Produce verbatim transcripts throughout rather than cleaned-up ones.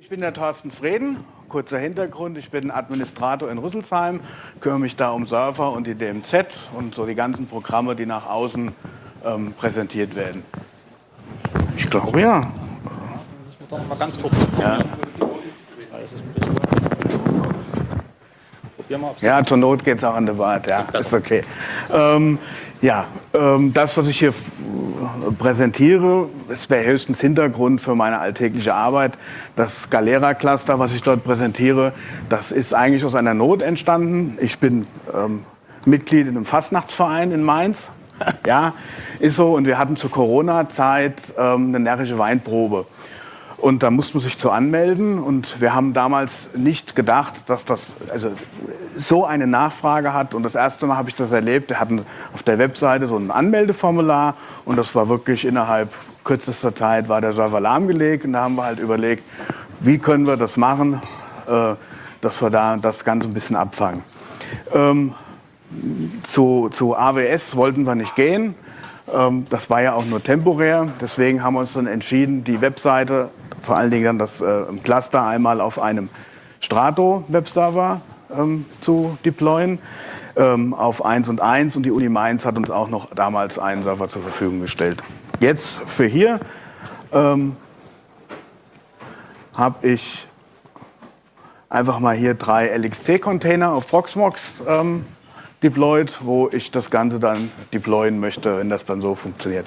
bin der Thorsten Freden. Kurzer Hintergrund, ich bin Administrator in Rüsselsheim, kümmere mich da um Server und die D M Z und so die ganzen Programme, die nach außen ähm, präsentiert werden. Ich glaube ja. Müssen wir doch noch mal ganz kurz Ja. Das ist ein bisschen Probieren wir, ob's Ja, zur Not geht es auch an der Wart, ja, ist okay. Ähm, ja, ähm, das, was ich hier f- präsentiere, ist der höchstens Hintergrund für meine alltägliche Arbeit. Das Galera-Cluster, was ich dort präsentiere, das ist eigentlich aus einer Not entstanden. Ich bin ähm, Mitglied in einem Fastnachtsverein in Mainz. Ja, ist so. Und wir hatten zur Corona-Zeit ähm, eine närrische Weinprobe. Und da musste man sich zu anmelden. Und wir haben damals nicht gedacht, dass das also so eine Nachfrage hat. Und das erste Mal habe ich das erlebt. Wir hatten auf der Webseite so ein Anmeldeformular. Und das war wirklich innerhalb kürzester Zeit war der Server lahmgelegt. Und da haben wir halt überlegt, wie können wir das machen, äh, dass wir da das Ganze ein bisschen abfangen. Ähm, zu, zu A W S wollten wir nicht gehen. Ähm, das war ja auch nur temporär. Deswegen haben wir uns dann entschieden, die Webseite, vor allen Dingen dann das äh, Cluster einmal auf einem Strato-Webserver ähm, zu deployen, ähm, auf eins und eins. Und die Uni Mainz hat uns auch noch damals einen Server zur Verfügung gestellt. Jetzt für hier ähm, habe ich einfach mal hier drei L X C-Container auf Proxmox ähm, deployed, wo ich das Ganze dann deployen möchte, wenn das dann so funktioniert.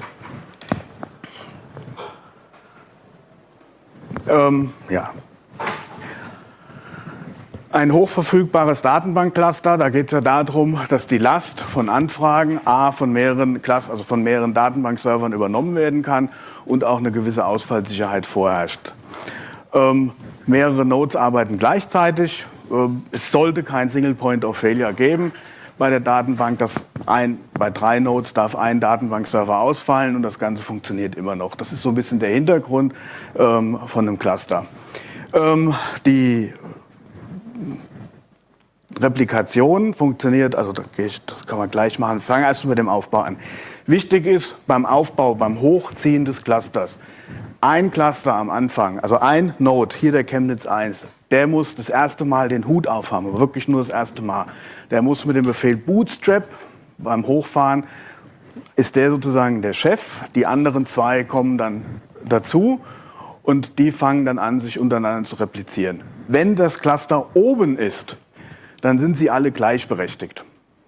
Ähm, ja. Ein hochverfügbares Datenbankcluster, da geht es ja darum, dass die Last von Anfragen A von mehreren, Clus- also von mehreren Datenbankservern übernommen werden kann und auch eine gewisse Ausfallsicherheit vorherrscht. Ähm, mehrere Nodes arbeiten gleichzeitig. Ähm, es sollte kein Single Point of Failure geben bei der Datenbank. Das ein, bei drei Nodes darf ein Datenbankserver ausfallen und das Ganze funktioniert immer noch. Das ist so ein bisschen der Hintergrund ähm, von einem Cluster. Ähm, die Replikation funktioniert, also das kann man gleich machen. Fangen wir erst mit dem Aufbau an. Wichtig ist beim Aufbau, beim Hochziehen des Clusters, ein Cluster am Anfang, also ein Node, hier der Chemnitz eins, der muss das erste Mal den Hut aufhaben, aber wirklich nur das erste Mal. Der muss mit dem Befehl Bootstrap beim Hochfahren, ist der sozusagen der Chef. Die anderen zwei kommen dann dazu und die fangen dann an, sich untereinander zu replizieren. Wenn das Cluster oben ist, dann sind sie alle gleichberechtigt.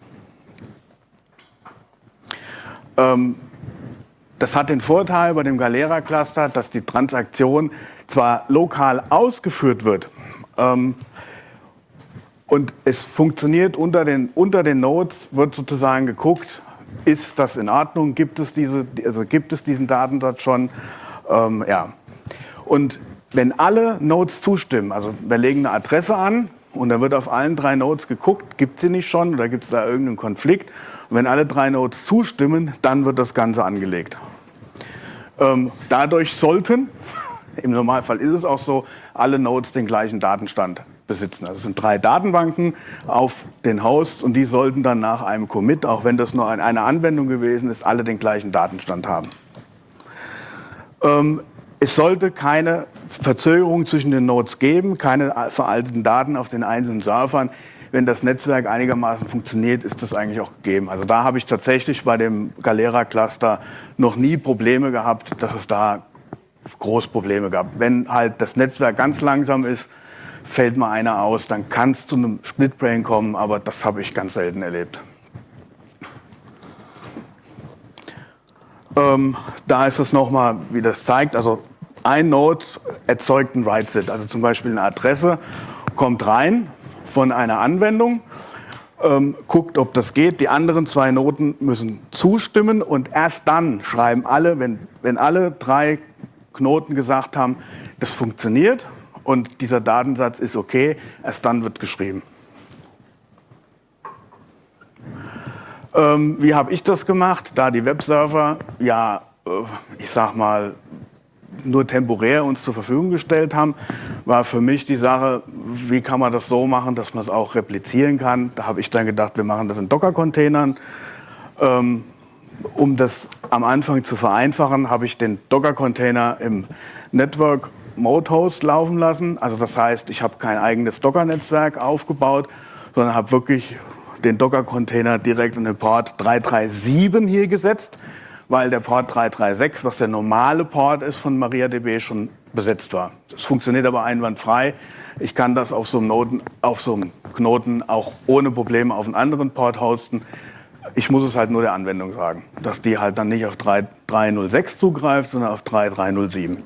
Ähm, Das hat den Vorteil bei dem Galera-Cluster, dass die Transaktion zwar lokal ausgeführt wird, ähm, und es funktioniert unter den, unter den Nodes, wird sozusagen geguckt, ist das in Ordnung, gibt es, diese, also gibt es diesen Datensatz schon. Ähm, ja. Und wenn alle Nodes zustimmen, also wir legen eine Adresse an und dann wird auf allen drei Nodes geguckt, gibt es sie nicht schon oder gibt es da irgendeinen Konflikt. Und wenn alle drei Nodes zustimmen, dann wird das Ganze angelegt. Ähm, dadurch sollten, im Normalfall ist es auch so, alle Nodes den gleichen Datenstand besitzen. Also es sind drei Datenbanken auf den Hosts und die sollten dann nach einem Commit, auch wenn das nur eine Anwendung gewesen ist, alle den gleichen Datenstand haben. Ähm, es sollte keine Verzögerung zwischen den Nodes geben, keine veralteten Daten auf den einzelnen Servern. Wenn das Netzwerk einigermaßen funktioniert, ist das eigentlich auch gegeben. Also da habe ich tatsächlich bei dem Galera-Cluster noch nie Probleme gehabt, dass es da groß Probleme gab. Wenn halt das Netzwerk ganz langsam ist, fällt mal einer aus, dann kann es zu einem Splitbrain kommen, aber das habe ich ganz selten erlebt. Ähm, da ist es nochmal, wie das zeigt, also ein Node erzeugt ein Write-Set, also zum Beispiel eine Adresse, kommt rein von einer Anwendung, ähm, guckt, ob das geht. Die anderen zwei Noten müssen zustimmen und erst dann schreiben alle, wenn, wenn alle drei Knoten gesagt haben, das funktioniert und dieser Datensatz ist okay, erst dann wird geschrieben. Ähm, wie habe ich das gemacht? Da die Webserver ja, äh, ich sag mal, nur temporär uns zur Verfügung gestellt haben, war für mich die Sache, wie kann man das so machen, dass man es auch replizieren kann. Da habe ich dann gedacht, wir machen das in Docker-Containern. Ähm, um das am Anfang zu vereinfachen, habe ich den Docker-Container im Network Mode-Host laufen lassen. Also das heißt, ich habe kein eigenes Docker-Netzwerk aufgebaut, sondern habe wirklich den Docker-Container direkt in den Port drei drei sieben hier gesetzt, weil der Port drei drei sechs, was der normale Port ist von MariaDB, schon besetzt war. Das funktioniert aber einwandfrei. Ich kann das auf so einem, Noten, auf so einem Knoten auch ohne Probleme auf einen anderen Port hosten. Ich muss es halt nur der Anwendung sagen, dass die halt dann nicht auf drei drei null sechs zugreift, sondern auf drei drei null sieben.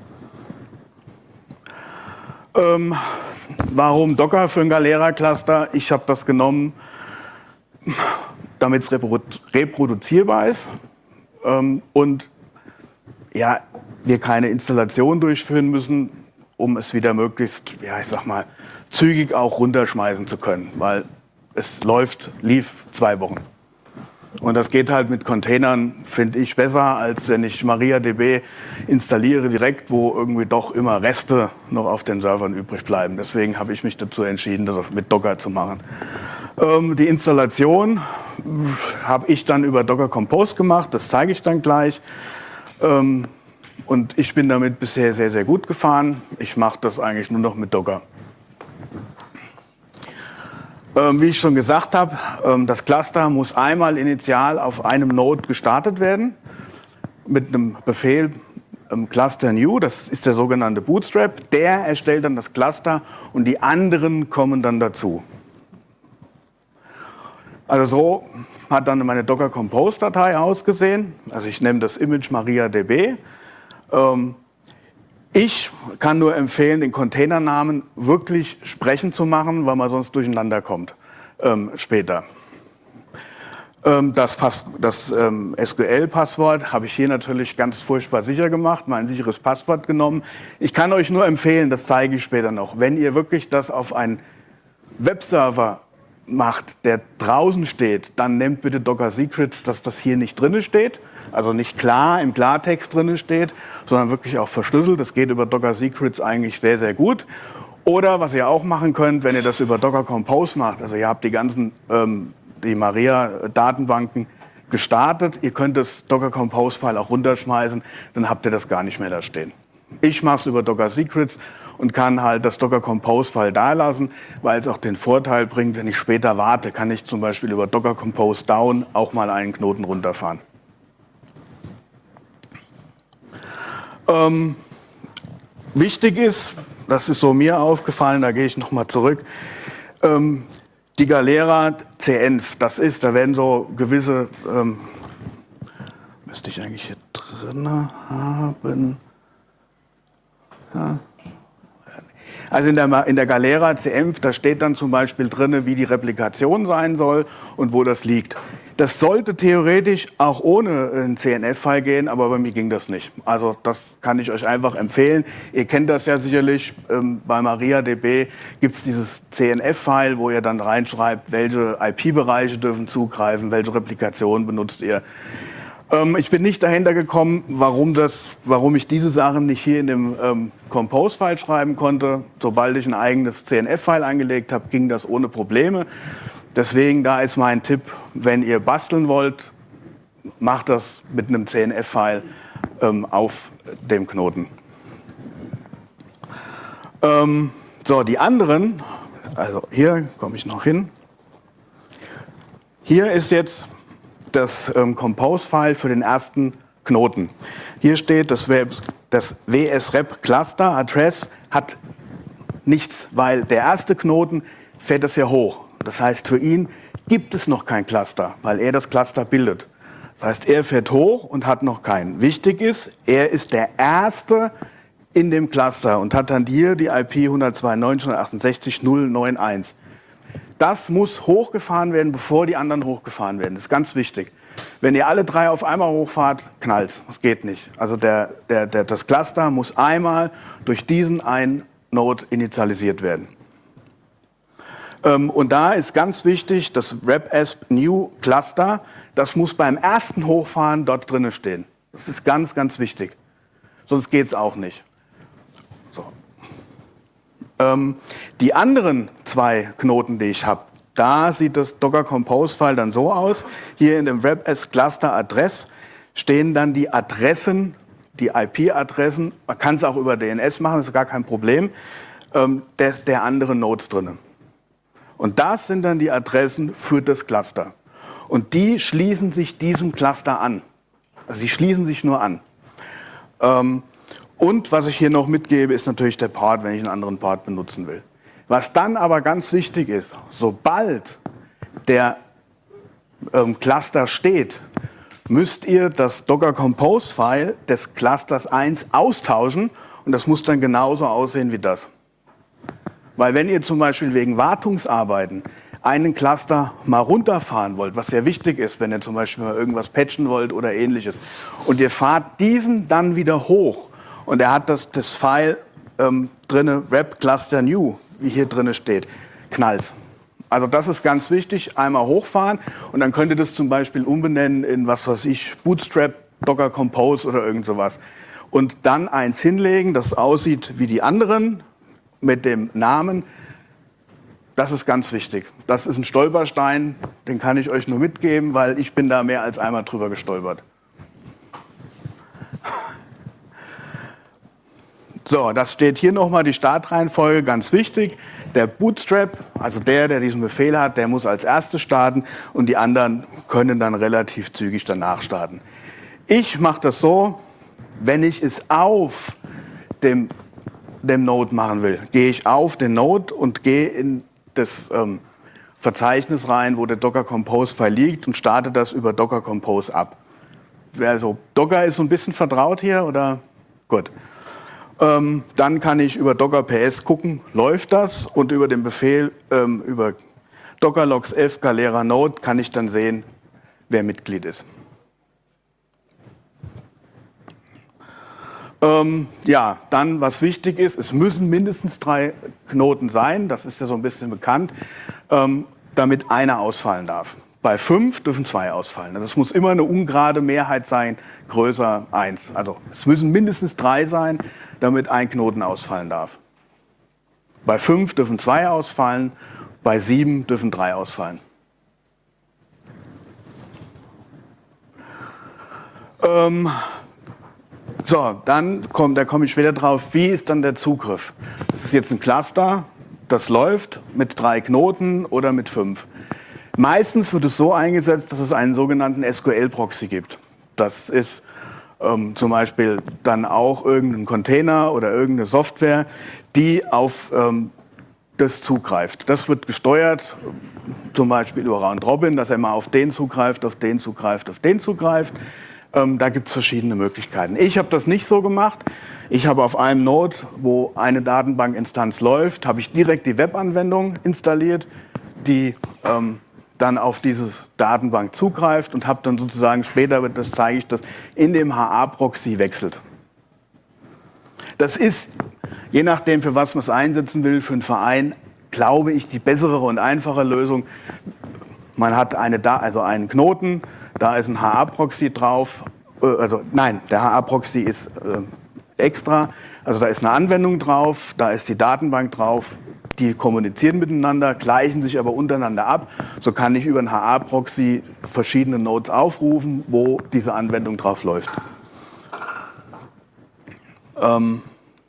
Ähm, warum Docker für ein Galera-Cluster? Ich habe das genommen, damit es reprodu- reproduzierbar ist ähm, und ja, wir keine Installation durchführen müssen, um es wieder möglichst, ja, ich sag mal, zügig auch runterschmeißen zu können, weil es läuft, lief zwei Wochen. Und das geht halt mit Containern, finde ich, besser, als wenn ich MariaDB installiere direkt, wo irgendwie doch immer Reste noch auf den Servern übrig bleiben. Deswegen habe ich mich dazu entschieden, das mit Docker zu machen. Ähm, die Installation habe ich dann über Docker Compose gemacht, das zeige ich dann gleich. Ähm, und ich bin damit bisher sehr, sehr gut gefahren. Ich mache das eigentlich nur noch mit Docker. Ähm, wie ich schon gesagt habe, ähm, das Cluster muss einmal initial auf einem Node gestartet werden mit einem Befehl ähm, Cluster New, das ist der sogenannte Bootstrap. Der erstellt dann das Cluster und die anderen kommen dann dazu. Also so hat dann meine Docker Compose Datei ausgesehen. Also ich nehme das Image MariaDB. Ähm, Ich kann nur empfehlen, den Containernamen wirklich sprechend zu machen, weil man sonst durcheinander kommt ähm, später. Ähm, das Pass, das ähm, S Q L-Passwort habe ich hier natürlich ganz furchtbar sicher gemacht, mein sicheres Passwort genommen. Ich kann euch nur empfehlen, das zeige ich später noch, wenn ihr wirklich das auf einen Webserver macht, der draußen steht, dann nehmt bitte Docker Secrets, dass das hier nicht drin steht, also nicht klar im Klartext drin steht, sondern wirklich auch verschlüsselt. Das geht über Docker Secrets eigentlich sehr, sehr gut. Oder was ihr auch machen könnt, wenn ihr das über Docker Compose macht, also ihr habt die ganzen ähm, die Maria-Datenbanken gestartet, ihr könnt das Docker Compose-File auch runterschmeißen, dann habt ihr das gar nicht mehr da stehen. Ich mache es über Docker Secrets und kann halt das Docker Compose-File da lassen, weil es auch den Vorteil bringt, wenn ich später warte, kann ich zum Beispiel über Docker Compose Down auch mal einen Knoten runterfahren. Ähm, wichtig ist, das ist so mir aufgefallen, da gehe ich nochmal zurück, ähm, die Galera C Env, das ist, da werden so gewisse, ähm, müsste ich eigentlich hier drin haben, ja. Also in der, in der Galera C Env, da steht dann zum Beispiel drin, wie die Replikation sein soll und wo das liegt. Das sollte theoretisch auch ohne ein C N F-File gehen, aber bei mir ging das nicht. Also das kann ich euch einfach empfehlen. Ihr kennt das ja sicherlich, ähm, bei MariaDB gibt es dieses C N F-File, wo ihr dann reinschreibt, welche I P-Bereiche dürfen zugreifen, welche Replikationen benutzt ihr. Ähm, ich bin nicht dahinter gekommen, warum, das, warum ich diese Sachen nicht hier in dem ähm, Compose-File schreiben konnte. Sobald ich ein eigenes C N F-File angelegt habe, ging das ohne Probleme. Deswegen, da ist mein Tipp, wenn ihr basteln wollt, macht das mit einem C N F-File ähm, auf dem Knoten. Ähm, so, die anderen, also hier komme ich noch hin. Hier ist jetzt das ähm, Compose-File für den ersten Knoten. Hier steht, das, das W S Rep Cluster Address hat nichts, weil der erste Knoten fährt es ja hoch. Das heißt, für ihn gibt es noch kein Cluster, weil er das Cluster bildet. Das heißt, er fährt hoch und hat noch keinen. Wichtig ist, er ist der Erste in dem Cluster und hat dann hier die I P hundertzweiundneunzig Punkt hundertachtundsechzig Punkt null neun eins. Das muss hochgefahren werden, bevor die anderen hochgefahren werden. Das ist ganz wichtig. Wenn ihr alle drei auf einmal hochfahrt, knallt's. Das geht nicht. Also der, der, der, das Cluster muss einmal durch diesen einen Node initialisiert werden. Ähm, und da ist ganz wichtig, das Rep-Asp New Cluster, das muss beim ersten Hochfahren dort drinnen stehen. Das ist ganz, ganz wichtig. Sonst geht's auch nicht. So. Ähm, die anderen zwei Knoten, die ich habe, da sieht das Docker Compose File dann so aus. Hier in dem Rep-Asp Cluster Adress stehen dann die Adressen die I P-Adressen, man kann es auch über D N S machen, das ist gar kein Problem, ähm, der, der anderen Nodes drin. Und das sind dann die Adressen für das Cluster. Und die schließen sich diesem Cluster an. Also sie schließen sich nur an. Ähm, und was ich hier noch mitgebe, ist natürlich der Port, wenn ich einen anderen Port benutzen will. Was dann aber ganz wichtig ist, sobald der ähm, Cluster steht, müsst ihr das Docker Compose File des Clusters eins austauschen und das muss dann genauso aussehen wie das. Weil wenn ihr zum Beispiel wegen Wartungsarbeiten einen Cluster mal runterfahren wollt, was sehr wichtig ist, wenn ihr zum Beispiel mal irgendwas patchen wollt oder ähnliches, und ihr fahrt diesen dann wieder hoch und er hat das, das File ähm, drinne, Web Cluster New, wie hier drinne steht, knallt. Also das ist ganz wichtig, einmal hochfahren und dann könnt ihr das zum Beispiel umbenennen in, was weiß ich, Bootstrap, Docker Compose oder irgend sowas. Und dann eins hinlegen, das aussieht wie die anderen mit dem Namen. Das ist ganz wichtig. Das ist ein Stolperstein, den kann ich euch nur mitgeben, weil ich bin da mehr als einmal drüber gestolpert. So, das steht hier nochmal, die Startreihenfolge, ganz wichtig. Der Bootstrap, also der, der diesen Befehl hat, der muss als erstes starten und die anderen können dann relativ zügig danach starten. Ich mache das so, wenn ich es auf dem, dem Node machen will, gehe ich auf den Node und gehe in das ähm, Verzeichnis rein, wo der Docker Compose File liegt und starte das über Docker Compose ab. Also Docker ist so ein bisschen vertraut hier, oder? Gut. Ähm, dann kann ich über Docker P S gucken, läuft das, und über den Befehl, ähm, über Docker logs f Galera Node kann ich dann sehen, wer Mitglied ist. Ähm, ja, dann, was wichtig ist, es müssen mindestens drei Knoten sein, das ist ja so ein bisschen bekannt, ähm, damit einer ausfallen darf. Bei fünf dürfen zwei ausfallen. Also es muss immer eine ungerade Mehrheit sein, größer eins. Also es müssen mindestens drei sein, damit ein Knoten ausfallen darf. Bei fünf dürfen zwei ausfallen, bei sieben dürfen drei ausfallen. Ähm, so, dann kommt, da komme ich später drauf, wie ist dann der Zugriff? Das ist jetzt ein Cluster, das läuft mit drei Knoten oder mit fünf. Meistens wird es so eingesetzt, dass es einen sogenannten S Q L-Proxy gibt. Das ist ähm, zum Beispiel dann auch irgendein Container oder irgendeine Software, die auf ähm, das zugreift. Das wird gesteuert, zum Beispiel über Round-Robin, dass er mal auf den zugreift, auf den zugreift, auf den zugreift. Ähm, da gibt es verschiedene Möglichkeiten. Ich habe das nicht so gemacht. Ich habe auf einem Node, wo eine Datenbankinstanz läuft, habe ich direkt die Webanwendung installiert, die ähm, dann auf diese Datenbank zugreift, und habe dann sozusagen später, das zeige ich, das in dem H A-Proxy wechselt. Das ist, je nachdem, für was man es einsetzen will, für einen Verein, glaube ich, die bessere und einfache Lösung. Man hat eine, also einen Knoten, da ist ein H A-Proxy drauf, äh, also nein, der H A-Proxy ist äh, extra, also da ist eine Anwendung drauf, da ist die Datenbank drauf. Die kommunizieren miteinander, gleichen sich aber untereinander ab. So kann ich über einen H A-Proxy verschiedene Nodes aufrufen, wo diese Anwendung drauf läuft. Ähm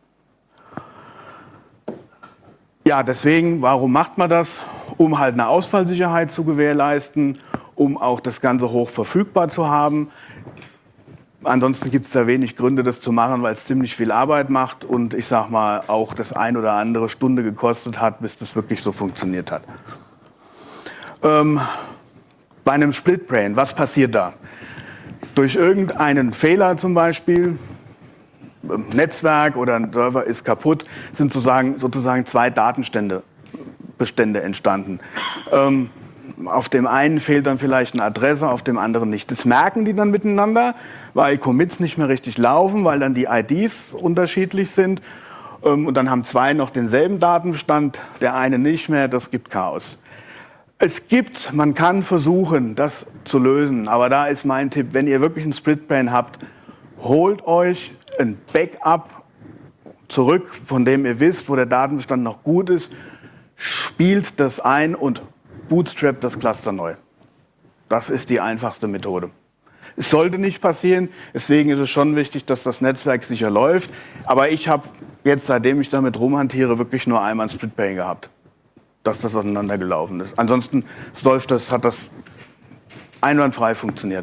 ja, deswegen, warum macht man das? Um halt eine Ausfallsicherheit zu gewährleisten, um auch das Ganze hoch verfügbar zu haben. Ansonsten gibt es da wenig Gründe, das zu machen, weil es ziemlich viel Arbeit macht und ich sag mal auch das ein oder andere Stunde gekostet hat, bis das wirklich so funktioniert hat. Ähm, bei einem Split Brain, was passiert da? Durch irgendeinen Fehler zum Beispiel, ein Netzwerk oder ein Server ist kaputt, sind sozusagen, sozusagen zwei Datenstände, Bestände entstanden. Ähm, Auf dem einen fehlt dann vielleicht eine Adresse, auf dem anderen nicht. Das merken die dann miteinander, weil Commits nicht mehr richtig laufen, weil dann die I Ds unterschiedlich sind. Und dann haben zwei noch denselben Datenbestand, der eine nicht mehr, das gibt Chaos. Es gibt, man kann versuchen, das zu lösen, aber da ist mein Tipp, wenn ihr wirklich einen Split-Brain habt, holt euch ein Backup zurück, von dem ihr wisst, wo der Datenbestand noch gut ist, spielt das ein und Bootstrap das Cluster neu. Das ist die einfachste Methode. Es sollte nicht passieren. Deswegen ist es schon wichtig, dass das Netzwerk sicher läuft. Aber ich habe jetzt, seitdem ich damit rumhantiere, wirklich nur einmal ein Splitpane gehabt, dass das auseinandergelaufen ist. Ansonsten läuft das, hat das einwandfrei funktioniert.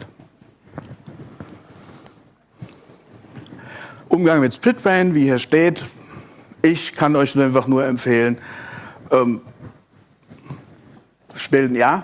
Umgang mit Splitpane, wie hier steht. Ich kann euch einfach nur empfehlen, ähm, spielen, ja?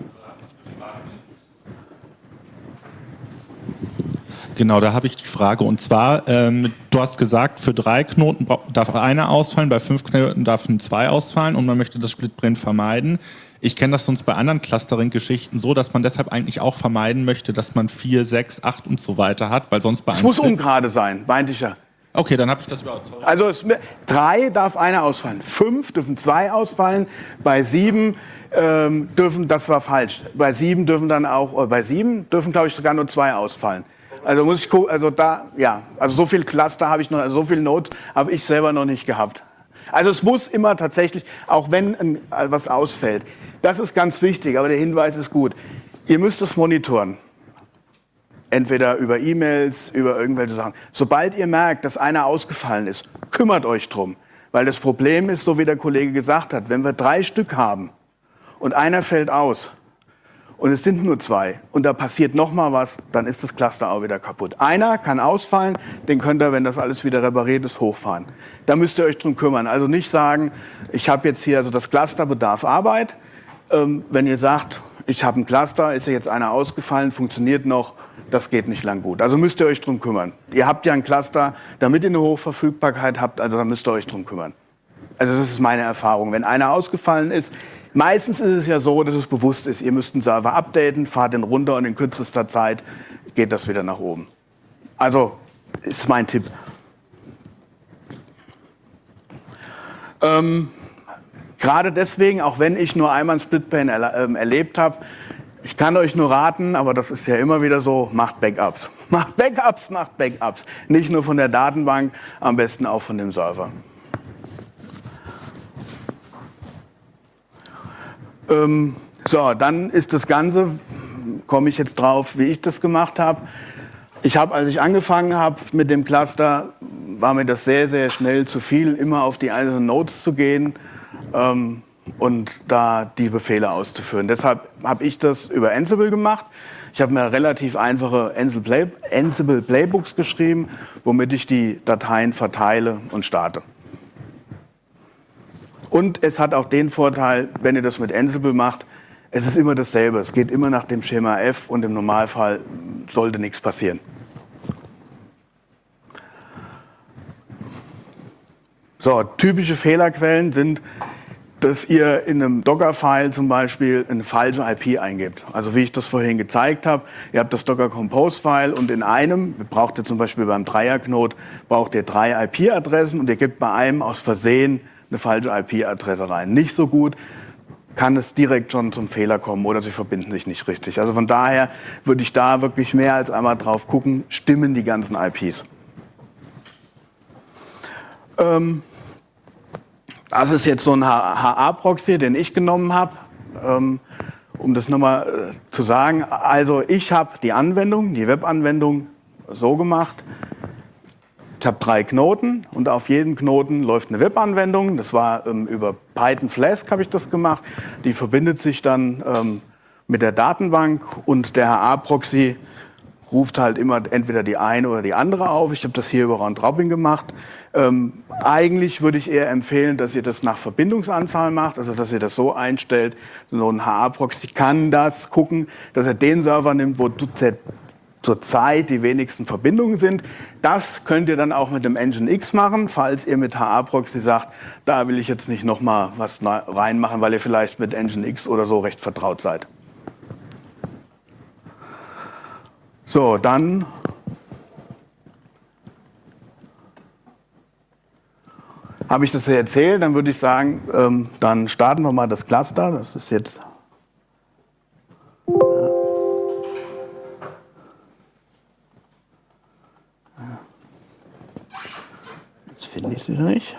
Genau, da habe ich die Frage. Und zwar, ähm, du hast gesagt, für drei Knoten darf einer ausfallen, bei fünf Knoten dürfen zwei ausfallen und man möchte das Splitpane vermeiden. Ich kenne das sonst bei anderen Clustering-Geschichten so, dass man deshalb eigentlich auch vermeiden möchte, dass man vier, sechs, acht und so weiter hat, weil sonst bei Es einem muss Split ungerade sein, meinte ich ja. Okay, dann habe ich das überhaupt. Sorry. Also es, drei darf einer ausfallen, fünf dürfen zwei ausfallen, bei sieben ähm, dürfen, das war falsch, bei sieben dürfen dann auch, äh, bei sieben dürfen glaube ich sogar nur zwei ausfallen. Also muss ich gucken, also da, ja, also so viel Cluster habe ich noch, also so viel Nodes habe ich selber noch nicht gehabt. Also es muss immer tatsächlich, auch wenn ein, was ausfällt, das ist ganz wichtig, aber der Hinweis ist gut. Ihr müsst es monitoren. Entweder über E-Mails, über irgendwelche Sachen. Sobald ihr merkt, dass einer ausgefallen ist, kümmert euch drum. Weil das Problem ist, so wie der Kollege gesagt hat, wenn wir drei Stück haben und einer fällt aus und es sind nur zwei und da passiert noch mal was, dann ist das Cluster auch wieder kaputt. Einer kann ausfallen, den könnt ihr, wenn das alles wieder repariert ist, hochfahren. Da müsst ihr euch drum kümmern. Also nicht sagen, ich habe jetzt hier, also das Cluster bedarf Arbeit. Ähm, wenn ihr sagt, ich habe ein Cluster, ist ja jetzt einer ausgefallen, funktioniert noch, das geht nicht lang gut. Also müsst ihr euch drum kümmern. Ihr habt ja ein Cluster, damit ihr eine Hochverfügbarkeit habt, also da müsst ihr euch drum kümmern. Also das ist meine Erfahrung. Wenn einer ausgefallen ist, meistens ist es ja so, dass es bewusst ist, ihr müsst den Server updaten, fahrt den runter und in kürzester Zeit geht das wieder nach oben. Also ist mein Tipp. Ähm, Gerade deswegen, auch wenn ich nur einmal ein Splitpane erle äh, erlebt habe, ich kann euch nur raten, aber das ist ja immer wieder so, macht Backups. Macht Backups, macht Backups. Nicht nur von der Datenbank, am besten auch von dem Server. Ähm, so, dann ist das Ganze, komme ich jetzt drauf, wie ich das gemacht habe. Ich habe, als ich angefangen habe mit dem Cluster, war mir das sehr, sehr schnell zu viel, immer auf die einzelnen Nodes zu gehen. Ähm, und da die Befehle auszuführen. Deshalb habe ich das über Ansible gemacht. Ich habe mir relativ einfache Ansible, Play Ansible Playbooks geschrieben, womit ich die Dateien verteile und starte. Und es hat auch den Vorteil, wenn ihr das mit Ansible macht, es ist immer dasselbe. Es geht immer nach dem Schema F und im Normalfall sollte nichts passieren. So, typische Fehlerquellen sind, dass ihr in einem Docker-File zum Beispiel eine falsche I P eingebt. Also wie ich das vorhin gezeigt habe, ihr habt das Docker-Compose-File und in einem, braucht ihr zum Beispiel beim Dreier-Knot, braucht ihr drei I P-Adressen und ihr gebt bei einem aus Versehen eine falsche I P-Adresse rein. Nicht so gut, kann es direkt schon zum Fehler kommen oder sie verbinden sich nicht richtig. Also von daher würde ich da wirklich mehr als einmal drauf gucken, stimmen die ganzen I Ps. Ähm, Das ist jetzt so ein H A-Proxy, den ich genommen habe, ähm, um das nochmal äh, zu sagen. Also ich habe die Anwendung, die Webanwendung so gemacht. Ich habe drei Knoten und auf jedem Knoten läuft eine Webanwendung. Das war ähm, über Python Flask habe ich das gemacht. Die verbindet sich dann ähm, mit der Datenbank und der H A-Proxy ruft halt immer entweder die eine oder die andere auf. Ich habe das hier über Round-Robin gemacht. Ähm, eigentlich würde ich eher empfehlen, dass ihr das nach Verbindungsanzahl macht, also dass ihr das so einstellt, so ein H A-Proxy kann das gucken, dass er den Server nimmt, wo zurzeit die wenigsten Verbindungen sind. Das könnt ihr dann auch mit dem Nginx machen, falls ihr mit H A-Proxy sagt, da will ich jetzt nicht nochmal was reinmachen, weil ihr vielleicht mit Nginx oder so recht vertraut seid. So, dann habe ich das hier erzählt, dann würde ich sagen, ähm, dann starten wir mal das Cluster. Das ist jetzt. Ja. Jetzt finde ich sie nicht.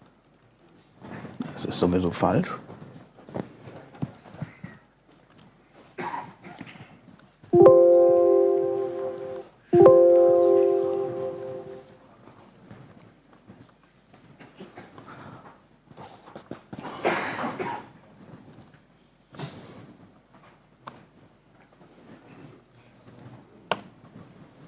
Das ist sowieso falsch.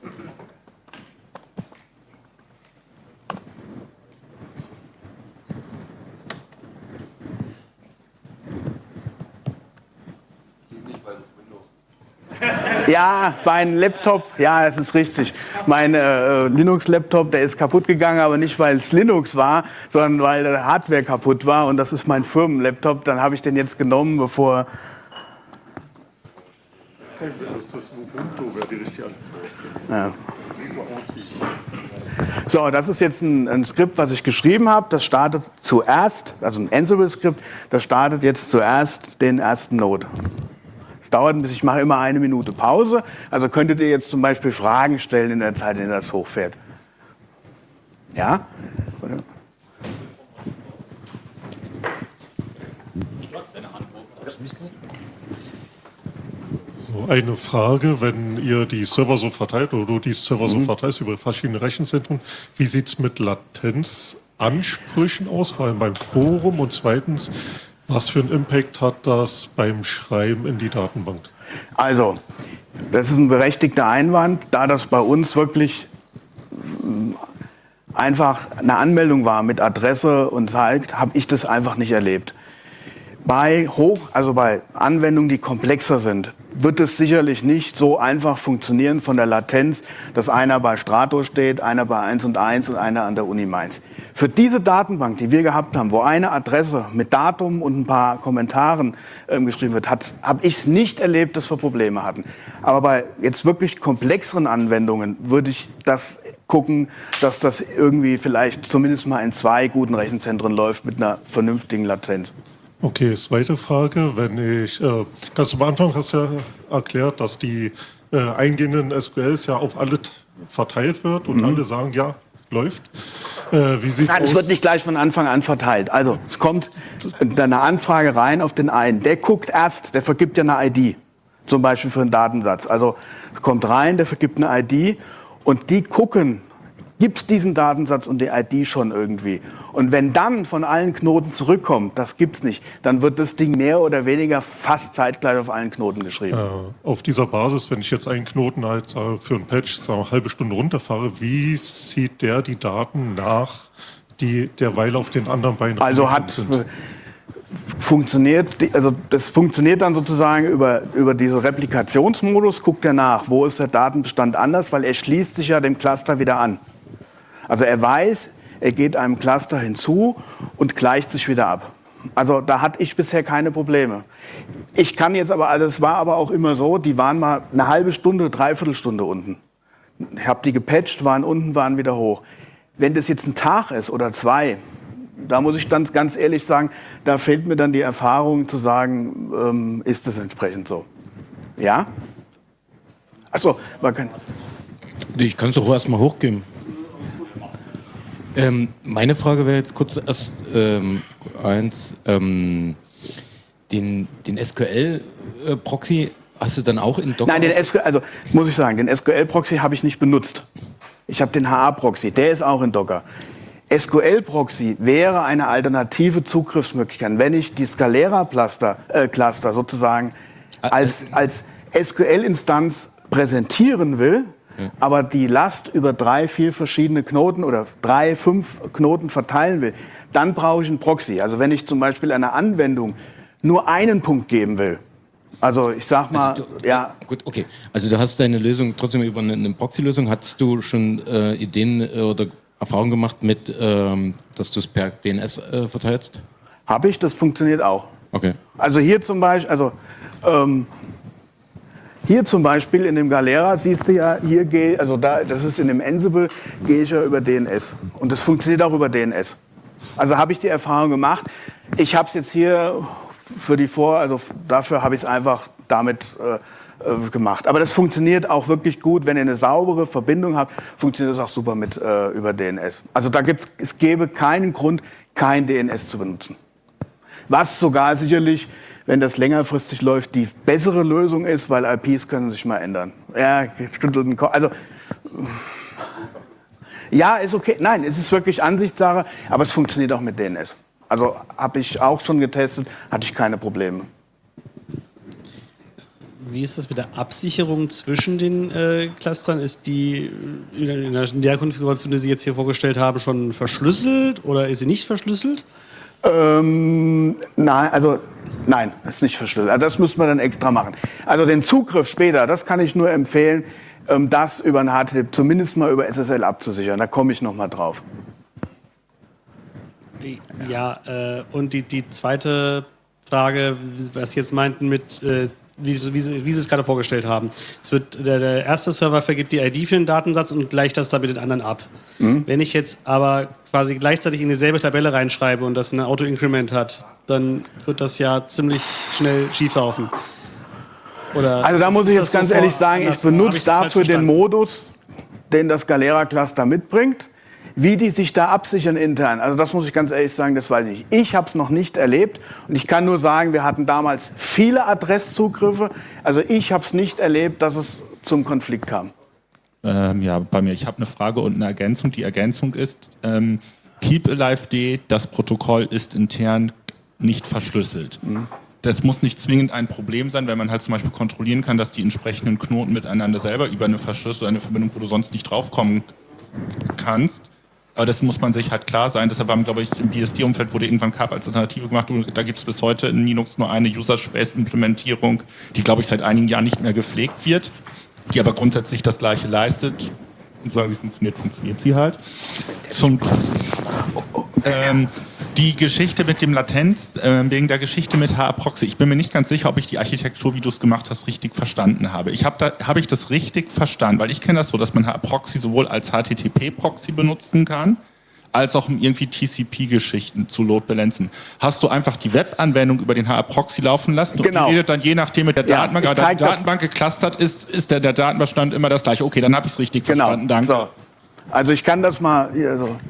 Ja, mein Laptop, ja, das ist richtig. Mein äh, Linux-Laptop, der ist kaputt gegangen, aber nicht, weil es Linux war, sondern weil die Hardware kaputt war. Und das ist mein Firmenlaptop. Dann habe ich den jetzt genommen, bevor... Das ist kein Windows, das ist Ubuntu, wer die richtig an. Ja. Sieht mal aus wie... So, das ist jetzt ein, ein Skript, was ich geschrieben habe. Das startet zuerst, also ein Ansible-Skript, das startet jetzt zuerst den ersten Node. Es dauert, bis ich mache immer eine Minute Pause. Also könntet ihr jetzt zum Beispiel Fragen stellen in der Zeit, in der das hochfährt. Ja? Oder? So, eine Frage, wenn ihr die Server so verteilt oder du die Server mhm. so verteilst über verschiedene Rechenzentren, wie sieht es mit Latenzansprüchen aus, vor allem beim Quorum? Und zweitens, was für einen Impact hat das beim Schreiben in die Datenbank? Also, das ist ein berechtigter Einwand, da das bei uns wirklich einfach eine Anmeldung war mit Adresse und Zeit, habe ich das einfach nicht erlebt. Bei Hoch, also bei Anwendungen, die komplexer sind, wird es sicherlich nicht so einfach funktionieren von der Latenz, dass einer bei Strato steht, einer bei eins und eins und einer an der Uni Mainz. Für diese Datenbank, die wir gehabt haben, wo eine Adresse mit Datum und ein paar Kommentaren ähm, geschrieben wird, habe ich es nicht erlebt, dass wir Probleme hatten. Aber bei jetzt wirklich komplexeren Anwendungen würde ich das gucken, dass das irgendwie vielleicht zumindest mal in zwei guten Rechenzentren läuft mit einer vernünftigen Latenz. Okay, zweite Frage. Wenn ich, äh, ganz am Anfang hast du ja erklärt, dass die äh, eingehenden S Q Ls ja auf alle verteilt wird und mhm. alle sagen, ja, läuft. Äh, wie sieht's Nein, aus? es wird nicht gleich von Anfang an verteilt. Also es kommt eine Anfrage rein auf den einen. Der guckt erst, der vergibt ja eine I D, zum Beispiel für einen Datensatz. Also es kommt rein, der vergibt eine I D und die gucken, gibt es diesen Datensatz und die I D schon irgendwie. Und wenn dann von allen Knoten zurückkommt, das gibt's nicht, dann wird das Ding mehr oder weniger fast zeitgleich auf allen Knoten geschrieben. Äh, auf dieser Basis, wenn ich jetzt einen Knoten halt sage, für einen Patch sagen wir, eine halbe Stunde runterfahre, wie zieht der die Daten nach, die derweil auf den anderen beiden also hat sind? Funktioniert, also das funktioniert dann sozusagen über, über diesen Replikationsmodus, guckt er nach, wo ist der Datenbestand anders, weil er schließt sich ja dem Cluster wieder an. Also er weiß, er geht einem Cluster hinzu und gleicht sich wieder ab. Also da hatte ich bisher keine Probleme. Ich kann jetzt aber, also es war aber auch immer so, die waren mal eine halbe Stunde, dreiviertel Stunde unten. Ich habe die gepatcht, waren unten, waren wieder hoch. Wenn das jetzt ein Tag ist oder zwei, da muss ich dann ganz ehrlich sagen, da fehlt mir dann die Erfahrung zu sagen, ähm, ist das entsprechend so. Ja? Achso, man kann... Ich kann es doch erst mal hochgeben. Ähm, meine Frage wäre jetzt kurz erst ähm, eins, ähm, den, den S Q L-Proxy hast du dann auch in Docker? Nein, den S Q L, also muss ich sagen, den S Q L-Proxy habe ich nicht benutzt. Ich habe den H A-Proxy, der ist auch in Docker. S Q L-Proxy wäre eine alternative Zugriffsmöglichkeit, wenn ich die Scalera-Cluster äh, Cluster sozusagen als, als S Q L-Instanz präsentieren will, aber die Last über drei, vier verschiedene Knoten oder drei, fünf Knoten verteilen will, dann brauche ich einen Proxy. Also wenn ich zum Beispiel einer Anwendung nur einen Punkt geben will, also ich sag mal, also du, ja. Gut, okay. Also du hast deine Lösung trotzdem über eine, eine Proxy-Lösung. Hattest du schon äh, Ideen äh, oder Erfahrungen gemacht mit, ähm, dass du es per D N S äh, verteilst? Habe ich, das funktioniert auch. Okay. Also hier zum Beispiel, also ähm, hier zum Beispiel in dem Galera siehst du ja, hier gehe, also da, das ist in dem Ansible, gehe ich ja über D N S. Und das funktioniert auch über D N S. Also habe ich die Erfahrung gemacht. Ich habe es jetzt hier für die Vor, also dafür habe ich es einfach damit äh, gemacht. Aber das funktioniert auch wirklich gut, wenn ihr eine saubere Verbindung habt, funktioniert das auch super mit äh, über D N S. Also da gibt's, es gäbe keinen Grund, kein D N S zu benutzen. Was sogar sicherlich, wenn das längerfristig läuft, die bessere Lösung ist, weil I Ps können sich mal ändern. Ja, schüttelt den Kopf. Also, ja, ist okay. Nein, es ist wirklich Ansichtssache, aber es funktioniert auch mit D N S. Also habe ich auch schon getestet, hatte ich keine Probleme. wie ist das mit der Absicherung zwischen den äh, Clustern? Ist die in der, in der Konfiguration, die Sie jetzt hier vorgestellt haben, schon verschlüsselt oder ist sie nicht verschlüsselt? Ähm, nein, also nein, ist nicht verschlüsselt. Also das müssen wir dann extra machen. Also den Zugriff später, das kann ich nur empfehlen, ähm, das über ein H T T P, zumindest mal über S S L abzusichern. Da komme ich noch mal drauf. Ja, äh, und die, die zweite Frage, was Sie jetzt meinten mit, äh, wie, wie, Sie, wie Sie es gerade vorgestellt haben. Es wird, der, der erste Server vergibt die I D für den Datensatz und gleicht das dann mit den anderen ab. Mhm. Wenn ich jetzt aber quasi gleichzeitig in dieselbe Tabelle reinschreibe und das ein Auto-Increment hat, dann wird das ja ziemlich schnell schieflaufen. Oder also da muss ich jetzt ganz ehrlich sagen, ich benutze dafür den verstanden? Modus, den das Galera-Cluster mitbringt. Wie die sich da absichern intern, also das muss ich ganz ehrlich sagen, das weiß ich nicht. Ich habe es noch nicht erlebt und ich kann nur sagen, wir hatten damals viele Adresszugriffe. Also ich habe es nicht erlebt, dass es zum Konflikt kam. Ähm, ja, bei mir. Ich habe eine Frage und eine Ergänzung. Die Ergänzung ist, ähm, Keep Alive D, das Protokoll ist intern nicht verschlüsselt. Mhm. Das muss nicht zwingend ein Problem sein, wenn man halt zum Beispiel kontrollieren kann, dass die entsprechenden Knoten miteinander selber über eine Verschlüsselung, eine Verbindung, wo du sonst nicht draufkommen kannst. Aber das muss man sich halt klar sein. Deshalb haben, glaube ich, im B S D-Umfeld wurde irgendwann K A P als Alternative gemacht. Und da gibt es bis heute in Linux nur eine User-Space-Implementierung, die, glaube ich, seit einigen Jahren nicht mehr gepflegt wird, die aber grundsätzlich das Gleiche leistet. Und so wie funktioniert, funktioniert sie halt. Zum, ähm, die Geschichte mit dem Latenz, äh, wegen der Geschichte mit H A Proxy. Ich bin mir nicht ganz sicher, ob ich die Architektur, wie du es gemacht hast, richtig verstanden habe. Ich habe da, habe ich das richtig verstanden? Weil ich kenne das so, dass man H A Proxy sowohl als H T T P-Proxy benutzen kann, als auch um irgendwie T C P-Geschichten zu load balancen. Hast du einfach die Webanwendung über den H A Proxy laufen lassen? Genau. Und die redet dann je nachdem mit der Ja, Datenbank, ich aber da die zeig das- Datenbank geclustert ist, ist der, der Datenbestand immer das gleiche. Okay, dann habe ich es richtig Genau. verstanden. Danke. So. Also ich kann das mal hier so.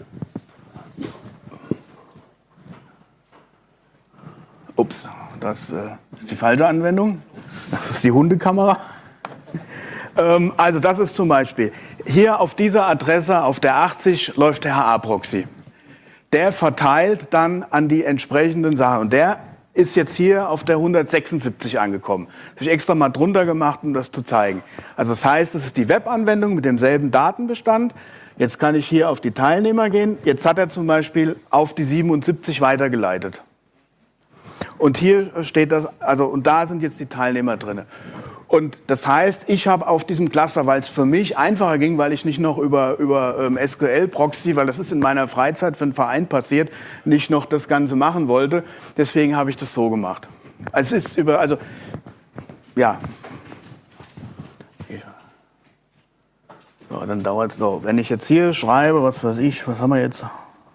Ups, das äh, ist die falsche Anwendung. Das ist die Hundekamera. ähm, also das ist zum Beispiel, hier auf dieser Adresse, auf der achtzig, läuft der H A Proxy. Der verteilt dann an die entsprechenden Sachen. Und der ist jetzt hier auf der hundertsechsundsiebzig angekommen. Das habe ich extra mal drunter gemacht, um das zu zeigen. Also das heißt, das ist die Webanwendung mit demselben Datenbestand. Jetzt kann ich hier auf die Teilnehmer gehen. Jetzt hat er zum Beispiel auf die siebenundsiebzig weitergeleitet. Und hier steht das, also und da sind jetzt die Teilnehmer drin. Und das heißt, ich habe auf diesem Cluster, weil es für mich einfacher ging, weil ich nicht noch über, über ähm, S Q L-Proxy, weil das ist in meiner Freizeit für einen Verein passiert, nicht noch das Ganze machen wollte. Deswegen habe ich das so gemacht. Also es ist über, also, ja. So, dann dauert es so. Wenn ich jetzt hier schreibe, was weiß ich, was haben wir jetzt?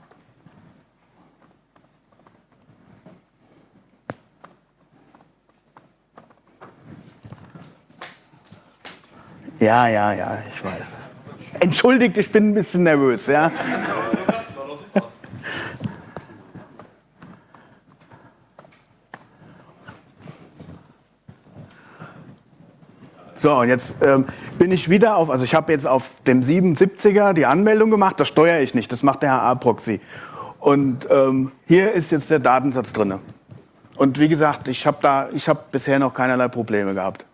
Ja, ja, ja, ich weiß. Entschuldigt, ich bin ein bisschen nervös, ja. So, und jetzt ähm, bin ich wieder auf, also ich habe jetzt auf dem siebenundsiebziger die Anmeldung gemacht, das steuere ich nicht, das macht der H A Proxy. Und ähm, hier ist jetzt der Datensatz drin. Und wie gesagt, ich habe da, ich habe bisher noch keinerlei Probleme gehabt.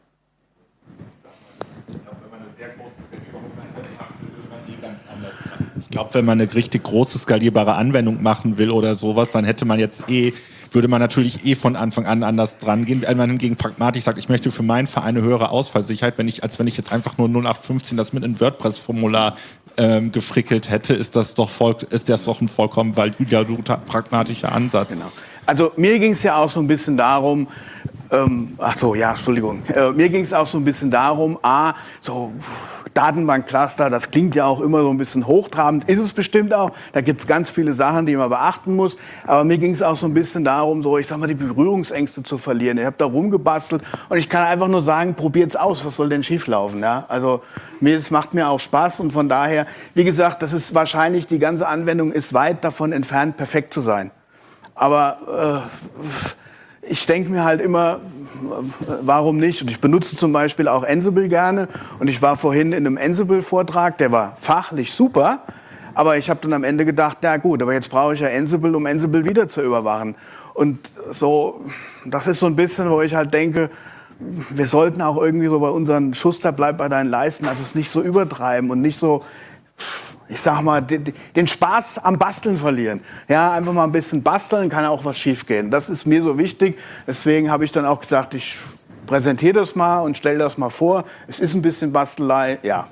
Ich glaube, wenn man eine richtig große skalierbare Anwendung machen will oder sowas, dann hätte man jetzt eh, würde man natürlich eh von Anfang an anders dran gehen. Wenn man hingegen pragmatisch sagt, ich möchte für meinen Verein eine höhere Ausfallsicherheit, wenn ich, als wenn ich jetzt einfach nur null acht fünfzehn das mit einem WordPress-Formular ähm, gefrickelt hätte, ist das doch voll, ist das doch ein vollkommen valider, pragmatischer Ansatz. Genau. Also mir ging es ja auch so ein bisschen darum, ähm, ach so, ja, Entschuldigung, äh, mir ging es auch so ein bisschen darum, a, so Datenbankcluster, das klingt ja auch immer so ein bisschen hochtrabend, ist es bestimmt auch, da gibt es ganz viele Sachen, die man beachten muss, aber mir ging es auch so ein bisschen darum, so, ich sag mal, die Berührungsängste zu verlieren. Ich habe da rumgebastelt und ich kann einfach nur sagen, probiert's aus, was soll denn schieflaufen, ja? Also mir, es macht mir auch Spaß und von daher, wie gesagt, das ist wahrscheinlich, die ganze Anwendung ist weit davon entfernt, perfekt zu sein. Aber äh, ich denke mir halt immer, warum nicht? Und ich benutze zum Beispiel auch Ansible gerne. Und ich war vorhin in einem Ansible-Vortrag, der war fachlich super. Aber ich habe dann am Ende gedacht, ja gut, aber jetzt brauche ich ja Ansible, um Ansible wieder zu überwachen. Und so, das ist so ein bisschen, wo ich halt denke, wir sollten auch irgendwie so bei unseren Schuster bleib bei deinen Leisten, also es nicht so übertreiben und nicht so, ich sag mal, den, den Spaß am Basteln verlieren. Ja, einfach mal ein bisschen basteln, kann auch was schiefgehen. Das ist mir so wichtig. Deswegen habe ich dann auch gesagt, ich präsentiere das mal und stelle das mal vor. Es ist ein bisschen Bastelei, ja.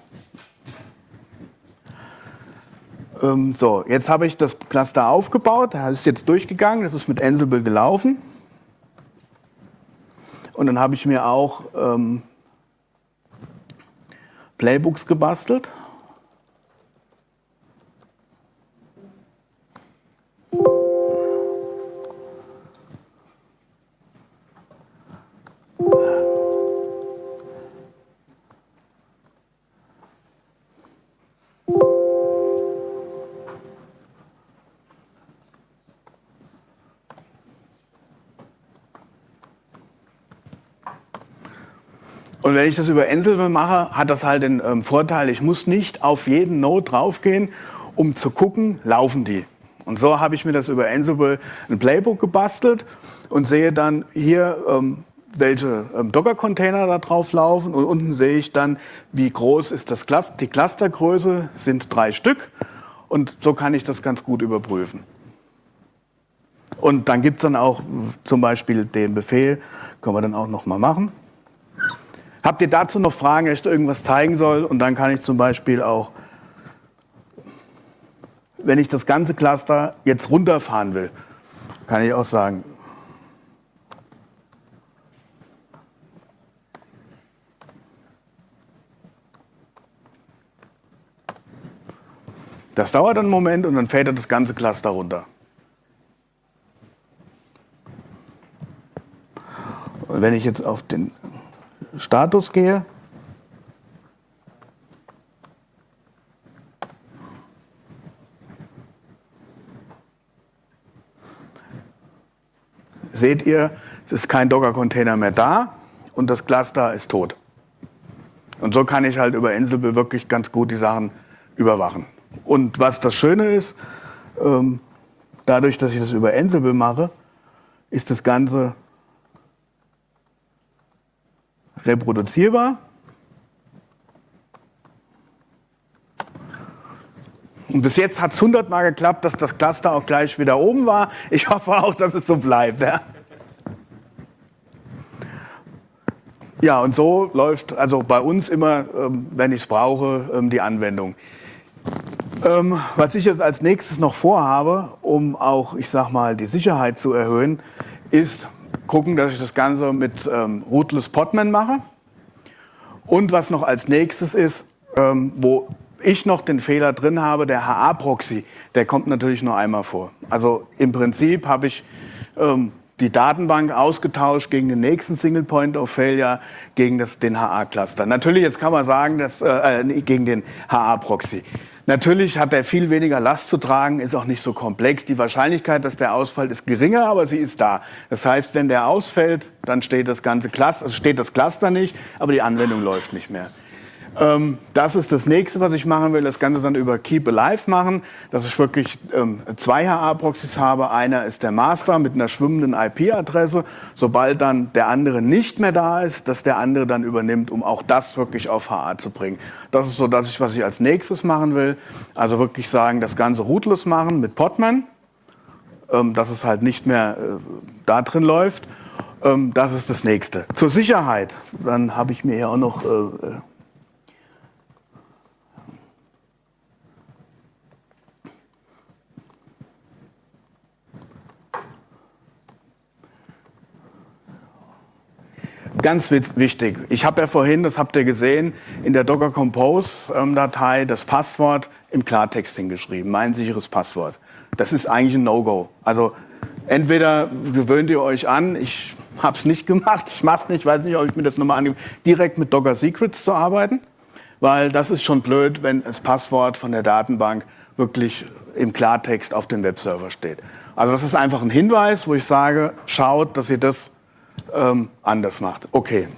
Ähm, so, jetzt habe ich das Cluster aufgebaut. Das ist jetzt durchgegangen. Das ist mit Ansible gelaufen. Und dann habe ich mir auch ähm, Playbooks gebastelt. Und wenn ich das über Ansible mache, hat das halt den ähm, Vorteil, ich muss nicht auf jeden Node draufgehen, um zu gucken, laufen die. Und so habe ich mir das über Ansible ein Playbook gebastelt und sehe dann hier, ähm, welche ähm, Docker-Container da drauf laufen. Und unten sehe ich dann, wie groß ist das Cluster. Die Clustergröße sind drei Stück. Und so kann ich das ganz gut überprüfen. Und dann gibt es dann auch zum Beispiel den Befehl, können wir dann auch noch mal machen. Habt ihr dazu noch Fragen, dass ich irgendwas zeigen soll? Und dann kann ich zum Beispiel auch, wenn ich das ganze Cluster jetzt runterfahren will, kann ich auch sagen, das dauert einen Moment und dann fährt er das ganze Cluster runter. Und wenn ich jetzt auf den Status gehe, seht ihr, es ist kein Docker-Container mehr da und das Cluster ist tot. Und so kann ich halt über Ansible wirklich ganz gut die Sachen überwachen. Und was das Schöne ist, ähm, dadurch, dass ich das über Ansible mache, ist das Ganze reproduzierbar. Und bis jetzt hat es hundertmal geklappt, dass das Cluster auch gleich wieder oben war. Ich hoffe auch, dass es so bleibt. Ja, ja und so läuft also bei uns immer, ähm, wenn ich es brauche, ähm, die Anwendung. Ähm, was ich jetzt als nächstes noch vorhabe, um auch, ich sag mal, die Sicherheit zu erhöhen, ist gucken, dass ich das Ganze mit ähm, Rootless Podman mache. Und was noch als nächstes ist, ähm, wo ich noch den Fehler drin habe, der H A-Proxy, der kommt natürlich nur einmal vor. Also im Prinzip habe ich ähm, die Datenbank ausgetauscht gegen den nächsten Single Point of Failure, gegen das, den H A-Cluster. Natürlich, jetzt kann man sagen, dass, äh, gegen den H A-Proxy. Natürlich hat er viel weniger Last zu tragen, ist auch nicht so komplex. Die Wahrscheinlichkeit, dass der ausfällt, ist geringer, aber sie ist da. Das heißt, wenn der ausfällt, dann steht das ganze Cluster, also steht das Cluster nicht, aber die Anwendung läuft nicht mehr. Ähm, das ist das nächste, was ich machen will. Das Ganze dann über Keep Alive machen, dass ich wirklich ähm, zwei H A-Proxys habe. Einer ist der Master mit einer schwimmenden I P-Adresse. Sobald dann der andere nicht mehr da ist, dass der andere dann übernimmt, um auch das wirklich auf H A zu bringen. Das ist so, dass ich, was ich als nächstes machen will. Also wirklich sagen, das Ganze rootless machen mit Podman, ähm, dass es halt nicht mehr äh, da drin läuft. Ähm, das ist das nächste. Zur Sicherheit, dann habe ich mir ja auch noch äh, ganz wichtig. Ich habe ja vorhin, das habt ihr gesehen, in der Docker Compose ähm, Datei das Passwort im Klartext hingeschrieben, mein sicheres Passwort. Das ist eigentlich ein No-Go. Also entweder gewöhnt ihr euch an, ich habe es nicht gemacht, ich mache es nicht, weiß nicht, ob ich mir das nochmal angebe, direkt mit Docker Secrets zu arbeiten, weil das ist schon blöd, wenn das Passwort von der Datenbank wirklich im Klartext auf dem Webserver steht. Also das ist einfach ein Hinweis, wo ich sage, schaut, dass ihr das Ähm, anders macht. Okay.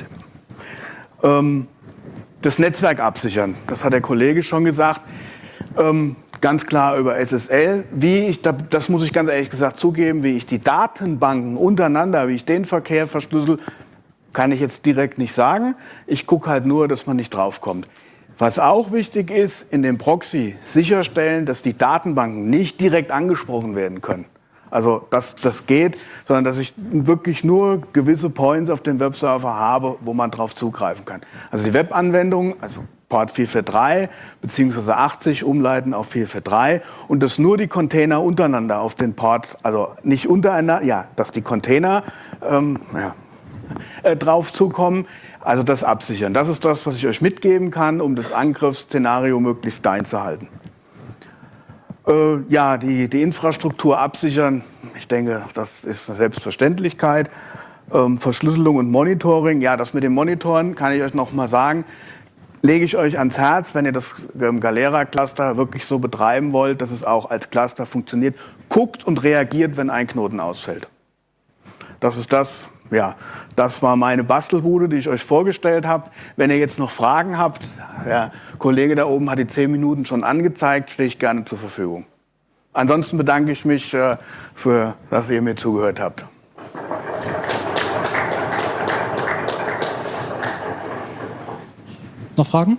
Ähm, das Netzwerk absichern, das hat der Kollege schon gesagt. Ähm, ganz klar über S S L. Wie ich, das muss ich ganz ehrlich gesagt zugeben, wie ich die Datenbanken untereinander, wie ich den Verkehr verschlüssel, kann ich jetzt direkt nicht sagen. Ich gucke halt nur, dass man nicht draufkommt. Was auch wichtig ist, in dem Proxy sicherstellen, dass die Datenbanken nicht direkt angesprochen werden können. Also dass das geht, sondern dass ich wirklich nur gewisse Points auf dem Webserver habe, wo man drauf zugreifen kann. Also die Webanwendung, also Port vier vier drei beziehungsweise achtzig umleiten auf vier vier drei und dass nur die Container untereinander auf den Ports, also nicht untereinander, ja, dass die Container ähm, ja, äh, drauf zukommen. Also das absichern. Das ist das, was ich euch mitgeben kann, um das Angriffsszenario möglichst klein zu halten. Äh, ja, die, die Infrastruktur absichern, ich denke, das ist eine Selbstverständlichkeit. Ähm, Verschlüsselung und Monitoring, ja, das mit dem Monitoren kann ich euch noch mal sagen, lege ich euch ans Herz, wenn ihr das ähm, Galera-Cluster wirklich so betreiben wollt, dass es auch als Cluster funktioniert. Guckt und reagiert, wenn ein Knoten ausfällt. Das ist das. Ja, das war meine Bastelbude, die ich euch vorgestellt habe. Wenn ihr jetzt noch Fragen habt, der Kollege da oben hat die zehn Minuten schon angezeigt, stehe ich gerne zur Verfügung. Ansonsten bedanke ich mich, äh, für, dass ihr mir zugehört habt. Noch Fragen?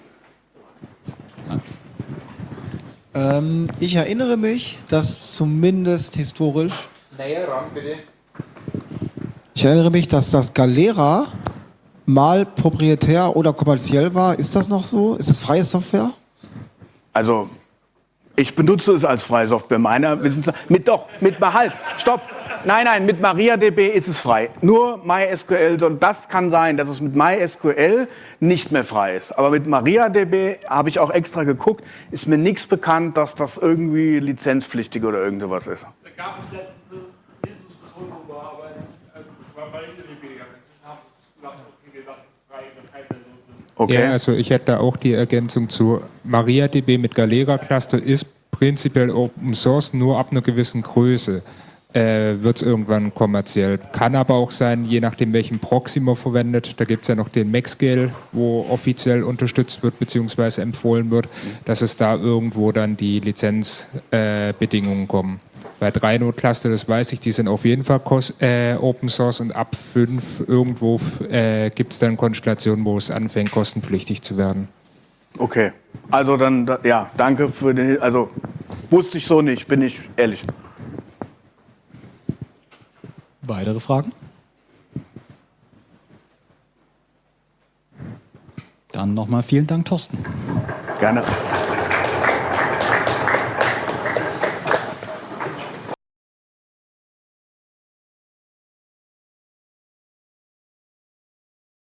Ähm, ich erinnere mich, dass zumindest historisch... Näher ran, bitte. Ich erinnere mich, dass das Galera mal proprietär oder kommerziell war. Ist das noch so? Ist es freie Software? Also, ich benutze es als freie Software. Meiner Wissens mit doch, mit halt, stopp. Nein, nein, mit MariaDB ist es frei. Nur MySQL, und das kann sein, dass es mit MySQL nicht mehr frei ist. Aber mit MariaDB habe ich auch extra geguckt, ist mir nichts bekannt, dass das irgendwie lizenzpflichtig oder irgendwas ist. Da gab es letztens eine Diskussion darüber, aber es war MariaDB gegangen. Jetzt haben es gesagt, okay, wir lassen es frei, wenn keine Version drin. Okay. Ja, also ich hätte da auch die Ergänzung zu MariaDB mit Galera Cluster ist prinzipiell Open Source, nur ab einer gewissen Größe äh, wird es irgendwann kommerziell. Kann aber auch sein, je nachdem welchen Proxy man verwendet, da gibt es ja noch den MaxScale, wo offiziell unterstützt wird bzw. empfohlen wird, dass es da irgendwo dann die Lizenzbedingungen äh, kommen. Bei drei Node Cluster, das weiß ich, die sind auf jeden Fall äh, Open Source und ab fünf irgendwo äh, gibt es dann Konstellationen, wo es anfängt, kostenpflichtig zu werden. Okay, also dann, ja, danke für den, also wusste ich so nicht, bin ich ehrlich. Weitere Fragen? Dann nochmal vielen Dank, Thorsten. Gerne.